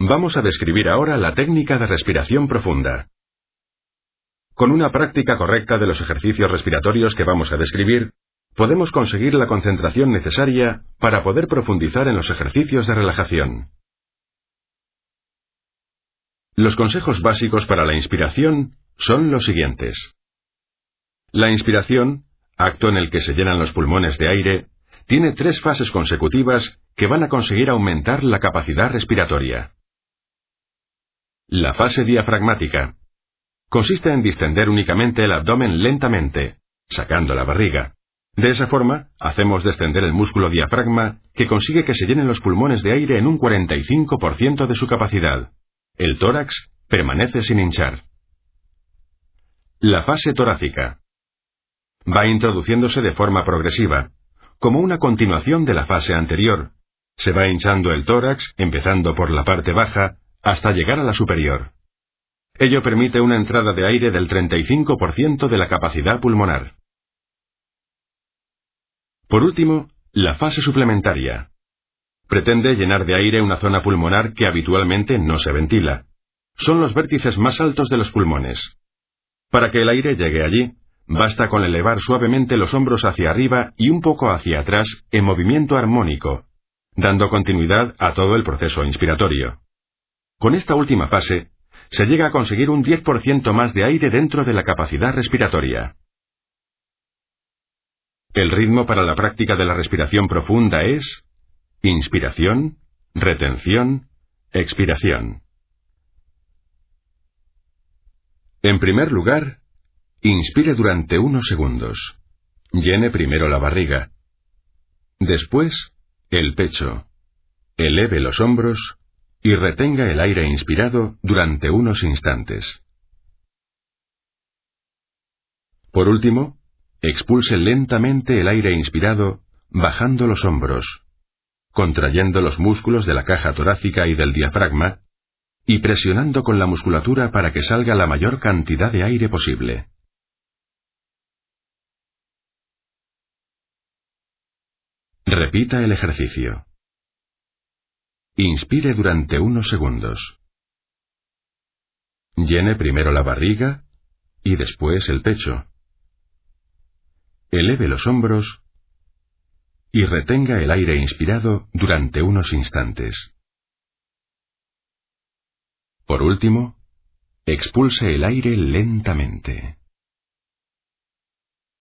Vamos a describir ahora la técnica de respiración profunda. Con una práctica correcta de los ejercicios respiratorios que vamos a describir, podemos conseguir la concentración necesaria para poder profundizar en los ejercicios de relajación. Los consejos básicos para la inspiración son los siguientes. La inspiración, acto en el que se llenan los pulmones de aire, tiene 3 fases consecutivas que van a conseguir aumentar la capacidad respiratoria. La fase diafragmática consiste en distender únicamente el abdomen lentamente, sacando la barriga. De esa forma, hacemos descender el músculo diafragma, que consigue que se llenen los pulmones de aire en un 45% de su capacidad. El tórax permanece sin hinchar. La fase torácica va introduciéndose de forma progresiva, como una continuación de la fase anterior. Se va hinchando el tórax, empezando por la parte baja, hasta llegar a la superior. Ello permite una entrada de aire del 35% de la capacidad pulmonar. Por último, la fase suplementaria. Pretende llenar de aire una zona pulmonar que habitualmente no se ventila. Son los vértices más altos de los pulmones. Para que el aire llegue allí, basta con elevar suavemente los hombros hacia arriba y un poco hacia atrás en movimiento armónico, dando continuidad a todo el proceso inspiratorio. Con esta última fase, se llega a conseguir un 10% más de aire dentro de la capacidad respiratoria. El ritmo para la práctica de la respiración profunda es inspiración, retención, expiración. En primer lugar, inspire durante unos segundos. Llene primero la barriga. Después, el pecho. Eleve los hombros y retenga el aire inspirado durante unos instantes. Por último, expulse lentamente el aire inspirado bajando los hombros, contrayendo los músculos de la caja torácica y del diafragma y presionando con la musculatura para que salga la mayor cantidad de aire posible. Repita el ejercicio. Inspire durante unos segundos. Llene primero la barriga y después el pecho. Eleve los hombros y retenga el aire inspirado durante unos instantes. Por último, expulse el aire lentamente.